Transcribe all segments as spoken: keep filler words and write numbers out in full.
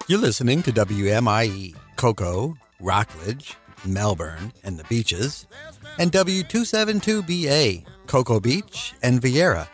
You're listening to W M I E, Cocoa, Rockledge, Melbourne, and the Beaches, and W two seventy-two B A, Cocoa Beach and Vieira.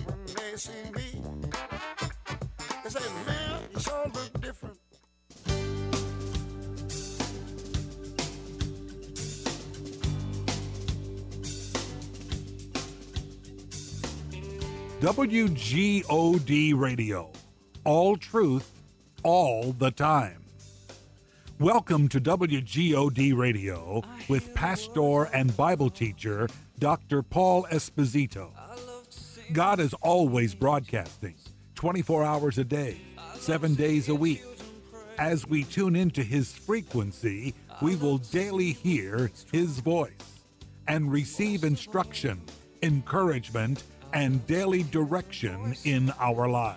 W G O D Radio, all truth, all the time. Welcome to W G O D Radio with pastor and Bible teacher Doctor Paul Esposito. God is always broadcasting, twenty-four hours a day, seven days a week. As we tune into his frequency, we will daily hear his voice and receive instruction, encouragement, and daily direction in our lives.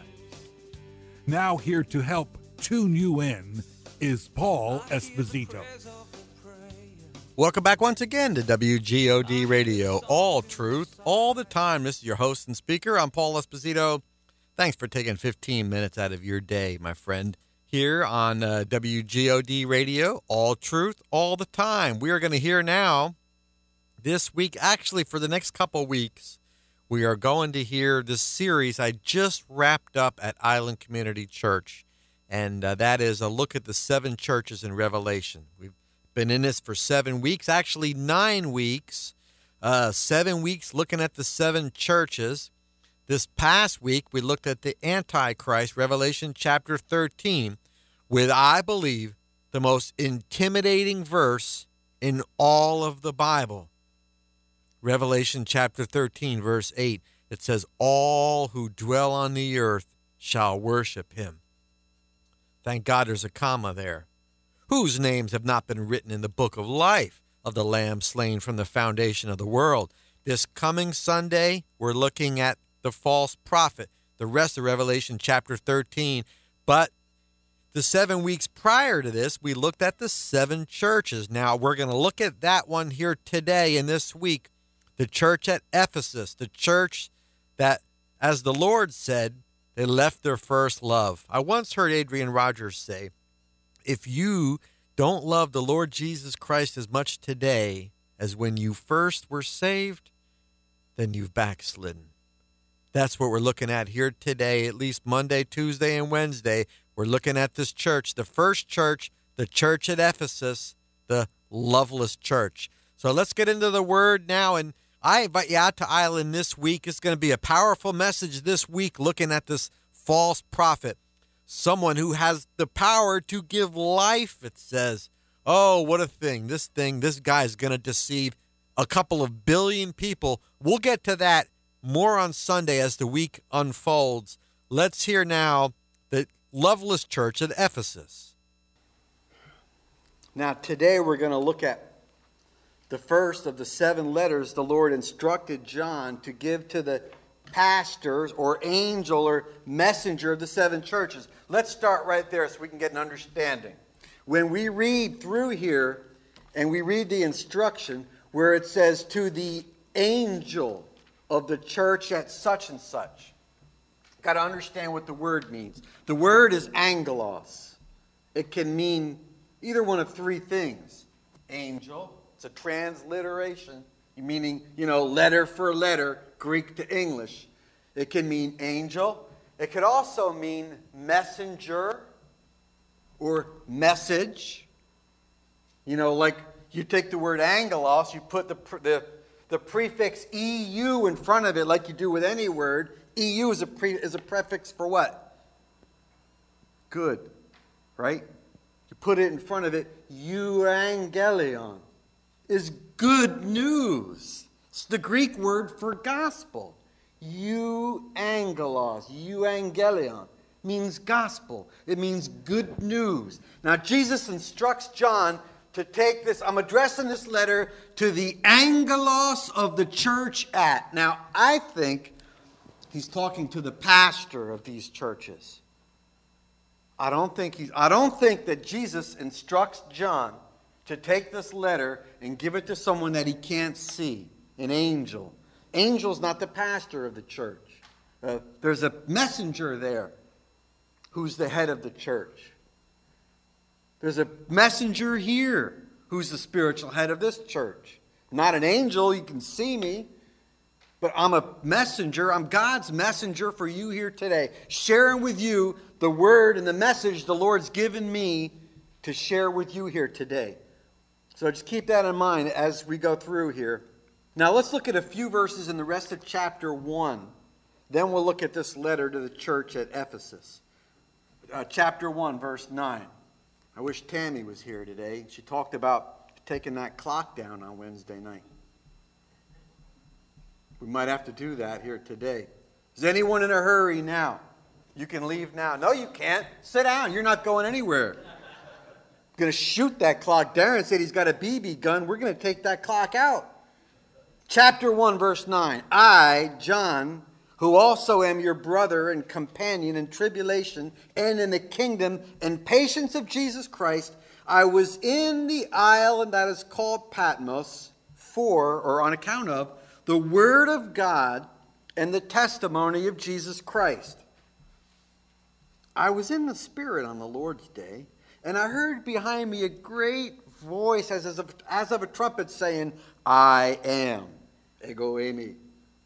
Now here to help tune you in is Paul Esposito. Welcome back once again to W G O D Radio, all truth, all the time. This is your host and speaker. I'm Paul Esposito. Thanks for taking fifteen minutes out of your day, my friend, here on uh, W G O D Radio, all truth, all the time. We are going to hear now this week, actually for the next couple weeks, we are going to hear this series I just wrapped up at Island Community Church, and uh, that is a look at the seven churches in Revelation. We've been in this for seven weeks, actually nine weeks, uh, seven weeks looking at the seven churches. This past week, we looked at the Antichrist, Revelation chapter thirteen, with, I believe, the most intimidating verse in all of the Bible. Revelation chapter thirteen, verse eight, it says, all who dwell on the earth shall worship him. Thank God there's a comma there. Whose names have not been written in the book of life of the Lamb slain from the foundation of the world. This coming Sunday, we're looking at the false prophet, the rest of Revelation chapter thirteen. But the seven weeks prior to this, we looked at the seven churches. Now, we're going to look at that one here today and this week. The church at Ephesus, the church that, as the Lord said, they left their first love. I once heard Adrian Rogers say, if you don't love the Lord Jesus Christ as much today as when you first were saved, then you've backslidden. That's what we're looking at here today, at least Monday, Tuesday, and Wednesday. We're looking at this church, the first church, the church at Ephesus, the loveless church. So let's get into the word now, and I invite you out to Island this week. It's going to be a powerful message this week looking at this false prophet, someone who has the power to give life, it says. Oh, what a thing. This thing, this guy is going to deceive a couple of billion people. We'll get to that more on Sunday as the week unfolds. Let's hear now the loveless church at Ephesus. Now, today we're going to look at the first of the seven letters the Lord instructed John to give to the pastors or angel or messenger of the seven churches. Let's start right there so we can get an understanding. When we read through here and we read the instruction where it says to the angel of the church at such and such, got to understand what the word means. The word is angelos. It can mean either one of three things. Angel. It's a transliteration, meaning, you know, letter for letter, Greek to English. It can mean angel. It could also mean messenger or message. You know, like you take the word angelos, you put the, the, the prefix E U in front of it like you do with any word. E U is a, pre, is a prefix for what? Good, right? You put it in front of it, euangelion. Is good news. It's the Greek word for gospel. Euangelos, euangelion, means gospel. It means good news. Now, Jesus instructs John to take this. I'm addressing this letter to the angelos of the church at. Now, I think he's talking to the pastor of these churches. I don't think he's. I don't think that Jesus instructs John to take this letter and give it to someone that he can't see, an angel. Angel's not the pastor of the church. Uh, there's a messenger there who's the head of the church. There's a messenger here who's the spiritual head of this church. I'm not an angel, you can see me, but I'm a messenger. I'm God's messenger for you here today, sharing with you the word and the message the Lord's given me to share with you here today. So just keep that in mind as we go through here. Now let's look at a few verses in the rest of chapter one. Then we'll look at this letter to the church at Ephesus. Uh, chapter one, verse nine. I wish Tammy was here today. She talked about taking that clock down on Wednesday night. We might have to do that here today. Is anyone in a hurry now? You can leave now. No, you can't. Sit down. You're not going anywhere. I'm going to shoot that clock. Darren said he's got a B B gun. We're going to take that clock out. Chapter one, verse nine. I, John, who also am your brother and companion in tribulation and in the kingdom and patience of Jesus Christ, I was in the island that is called Patmos for, or on account of, the word of God and the testimony of Jesus Christ. I was in the Spirit on the Lord's day, and I heard behind me a great voice as of, as of a trumpet saying, I am, ego eimi,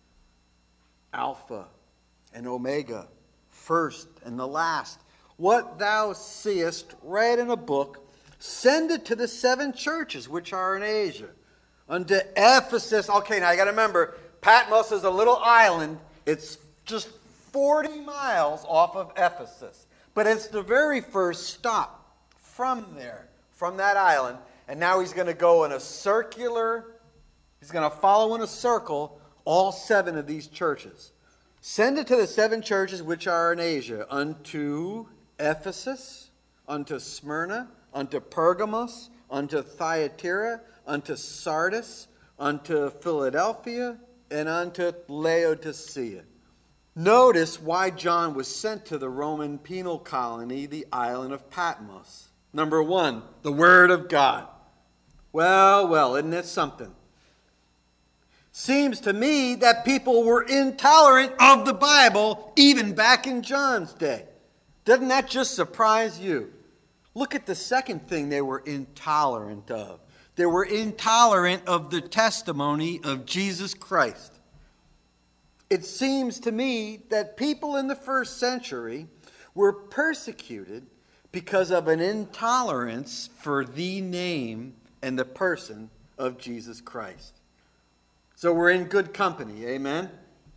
Alpha and Omega, first and the last. What thou seest, write in a book, send it to the seven churches which are in Asia. Unto Ephesus. Okay, now you got to remember, Patmos is a little island. It's just forty miles off of Ephesus. But it's the very first stop from there, from that island. And now he's going to go in a circular, he's going to follow in a circle all seven of these churches. Send it to the seven churches which are in Asia, unto Ephesus, unto Smyrna, unto Pergamos, unto Thyatira, unto Sardis, unto Philadelphia, and unto Laodicea. Notice why John was sent to the Roman penal colony, the island of Patmos. Number one, the Word of God. Well, well, isn't it something? Seems to me that people were intolerant of the Bible even back in John's day. Doesn't that just surprise you? Look at the second thing they were intolerant of. They were intolerant of the testimony of Jesus Christ. It seems to me that people in the first century were persecuted because of an intolerance for the name and the person of Jesus Christ. So we're in good company, amen?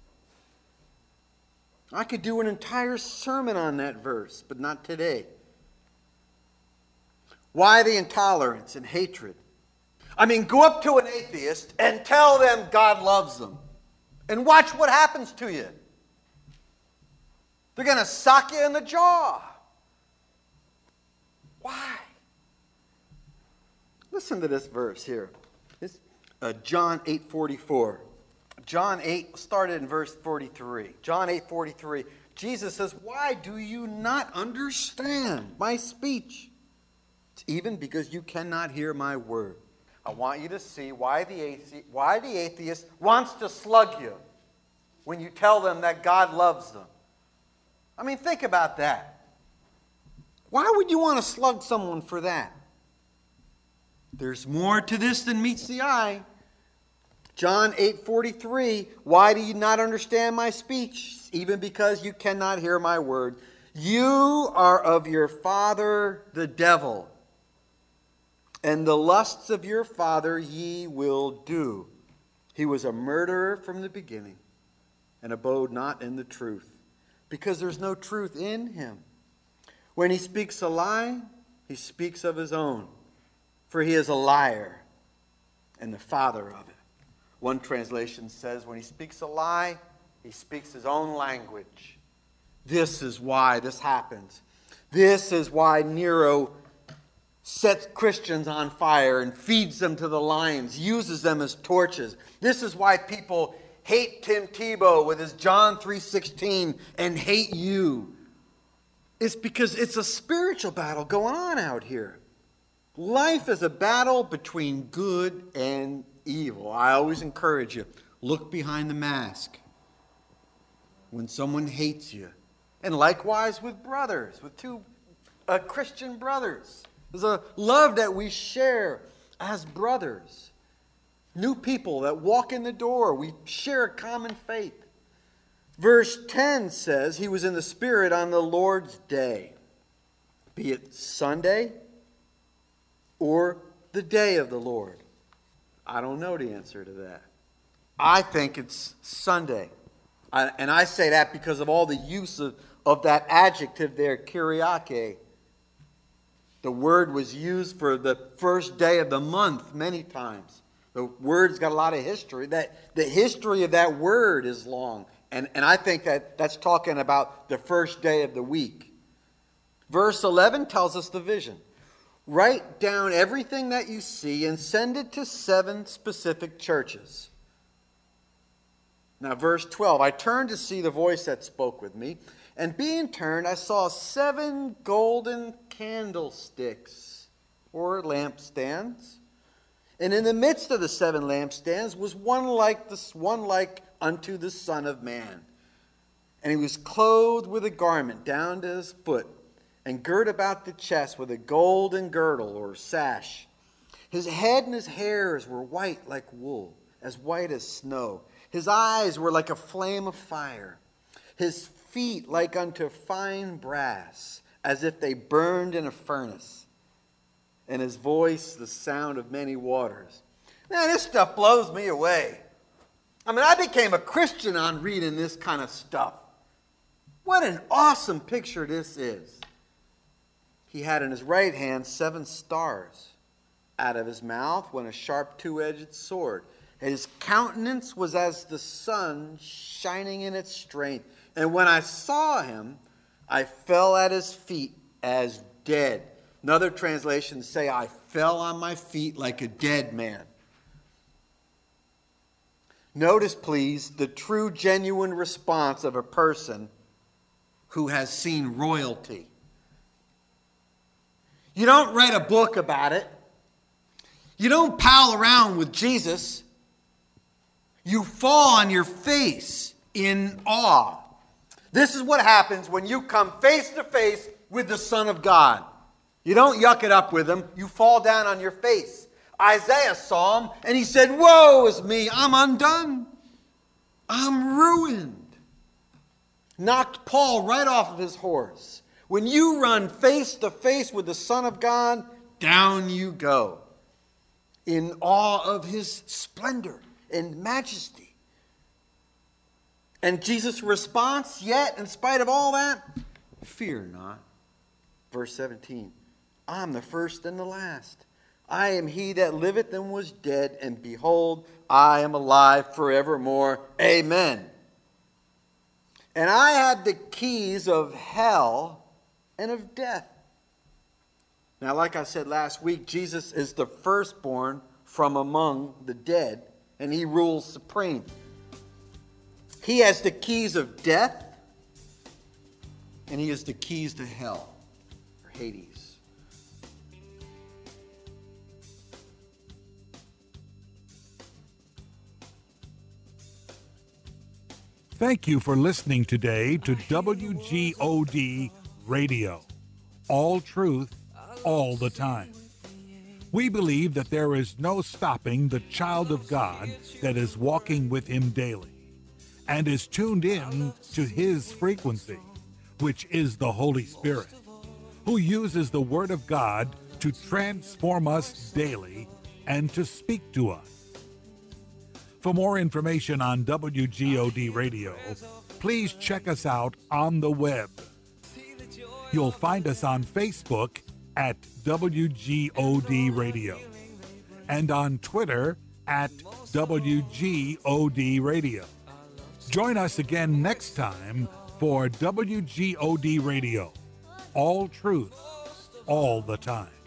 I could do an entire sermon on that verse, but not today. Why the intolerance and hatred? I mean, go up to an atheist and tell them God loves them. And watch what happens to you. They're going to sock you in the jaw. Why? Listen to this verse here. This, uh, John eight forty-four. John eight started in verse forty-three. John eight forty-three. Jesus says, why do you not understand my speech? It's even because you cannot hear my word. I want you to see why the atheist, why the atheist wants to slug you when you tell them that God loves them. I mean, think about that. Why would you want to slug someone for that? There's more to this than meets the eye. John eight forty-three, why do you not understand my speech? Even because you cannot hear my word. You are of your father the devil, and the lusts of your father ye will do. He was a murderer from the beginning, and abode not in the truth, because there's no truth in him. When he speaks a lie, he speaks of his own, for he is a liar and the father of it. One translation says, when he speaks a lie, he speaks his own language. This is why this happens. This is why Nero sets Christians on fire and feeds them to the lions, uses them as torches. This is why people hate Tim Tebow with his John three sixteen and hate you. It's because it's a spiritual battle going on out here. Life is a battle between good and evil. I always encourage you, look behind the mask when someone hates you. And likewise with brothers, with two uh, Christian brothers. There's a love that we share as brothers. New people that walk in the door. We share a common faith. Verse ten says he was in the Spirit on the Lord's day, be it Sunday or the day of the Lord. I don't know the answer to that. I think it's Sunday. I, and I say that because of all the use of, of that adjective there, Kyriake. The word was used for the first day of the month many times. The word's got a lot of history. That the history of that word is long. And, and I think that that's talking about the first day of the week. Verse eleven tells us the vision. Write down everything that you see and send it to seven specific churches. Now, verse twelve, I turned to see the voice that spoke with me, and being turned, I saw seven golden candlesticks, or lampstands. And in the midst of the seven lampstands was one like this, one like unto the Son of Man. And he was clothed with a garment down to his foot, and girt about the chest with a golden girdle or sash. His head and his hairs were white like wool, as white as snow. His eyes were like a flame of fire. His feet like unto fine brass, as if they burned in a furnace. And his voice the sound of many waters. Man, this stuff blows me away. I mean, I became a Christian on reading this kind of stuff. What an awesome picture this is. He had in his right hand seven stars. Out of his mouth went a sharp two-edged sword. His countenance was as the sun shining in its strength. And when I saw him, I fell at his feet as dead. Another translation say, I fell on my feet like a dead man. Notice, please, the true, genuine response of a person who has seen royalty. You don't write a book about it. You don't pal around with Jesus. You fall on your face in awe. This is what happens when you come face to face with the Son of God. You don't yuck it up with him. You fall down on your face. Isaiah saw him and he said, woe is me, I'm undone. I'm ruined. Knocked Paul right off of his horse. When you run face to face with the Son of God, down you go. In awe of his splendor and majesty. And Jesus' response, yet, in spite of all that, fear not. Verse seventeen, I'm the first and the last. I am he that liveth and was dead, and behold, I am alive forevermore. Amen. And I have the keys of hell and of death. Now, like I said last week, Jesus is the firstborn from among the dead, and he rules supreme. He has the keys of death, and he has the keys to hell, or Hades. Thank you for listening today to W G O D Radio. All truth, all the time. We believe that there is no stopping the child of God that is walking with him daily and is tuned in to his frequency, which is the Holy Spirit, who uses the Word of God to transform us daily and to speak to us. For more information on W G O D Radio, please check us out on the web. You'll find us on Facebook at W G O D Radio and on Twitter at W G O D Radio. Join us again next time for W G O D Radio. All truth, all the time.